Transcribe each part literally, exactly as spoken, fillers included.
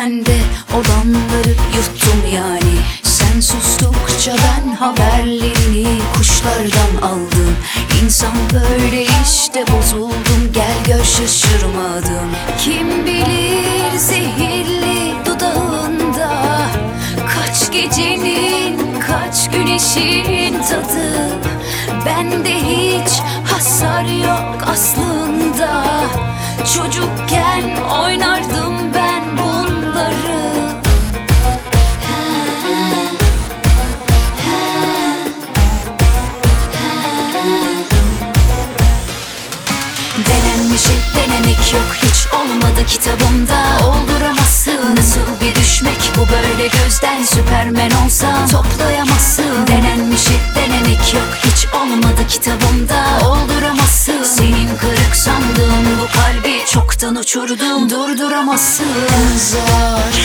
Ben de olanları yuttum yani. Sen sustukça ben haberlerini kuşlardan aldım. İnsan böyle işte, bozuldum, gel gör şaşırmadım. Kim bilir zehirli dudağında kaç gecenin kaç güneşin tadı. Bende hiç hasar yok aslında. Çocukken oynardım ben bunları. Denenmişi denemek yok, hiç olmadı kitabımda. Olduramazsın, nasıl bir düşmek bu böyle gözden. Süpermen olsan toplayamazsın. Denenmişi denemek yok, hiç olmadı kitabımda. Olduramazsın, senin kırık sandığın bu kalbi çoktan uçurdum. Durduramazsın. Zor.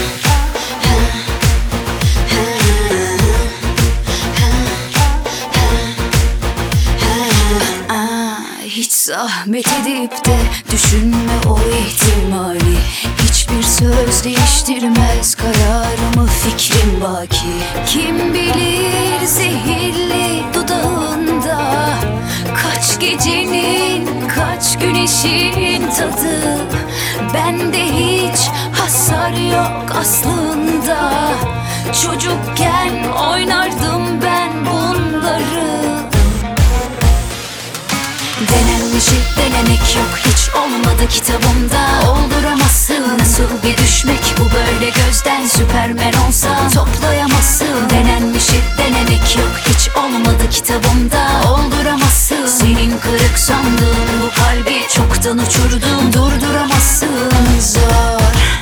Hiç zahmet edip de düşünme o ihtimali. Hiçbir söz değiştirmez kararımı, fikrim baki. Kim bilir zehirli dudağında kaç gecenin kaç güneşin tadı. Bende hiç hasar yok aslında. Çocukken oynardım ben bunları. Denenmişi denemek yok, hiç olmadı kitabımda. Olduramazsın, nasıl bir düşmek bu böyle gözden. Süpermen olsan toplayamazsın. Denenmişi denemek yok, hiç olmadı kitabımda. Olduramazsın, senin kırık sandığın bu kalbi çoktan uçurdum. Durduramazsın. Zor.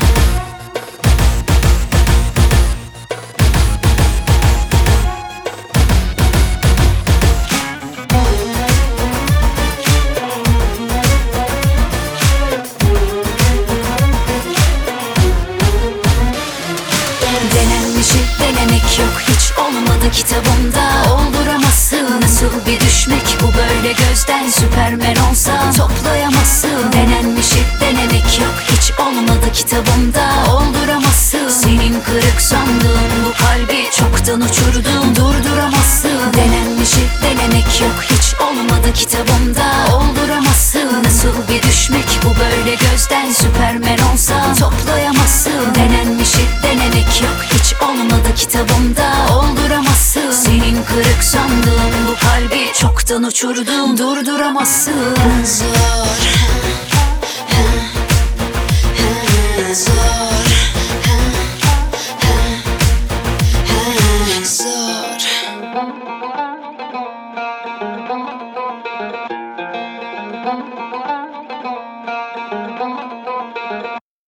Denenmişi denemek yok, hiç olmadı kitabımda. Olduramazsın, nasıl bir düşmek bu böyle gözden. Süpermen olsan toplayamazsın. Denenmişi denemek yok, hiç olmadı kitabımda. Olduramazsın, senin kırık sandığın bu kalbi çoktan uçurdum. Durduramazsın. Denenmişi denemek yok, hiç olmadı kitabımda. Olduramazsın, nasıl bir düşmek bu böyle gözden. Süpermen olsan toplayamazsın. Denenmişi denemek yok, hiç olmadı kitabımda. Olduramazsın, senin kırık sandığın bu kalbi çoktan uçurdum. Durduramazsın. Zor. Zor.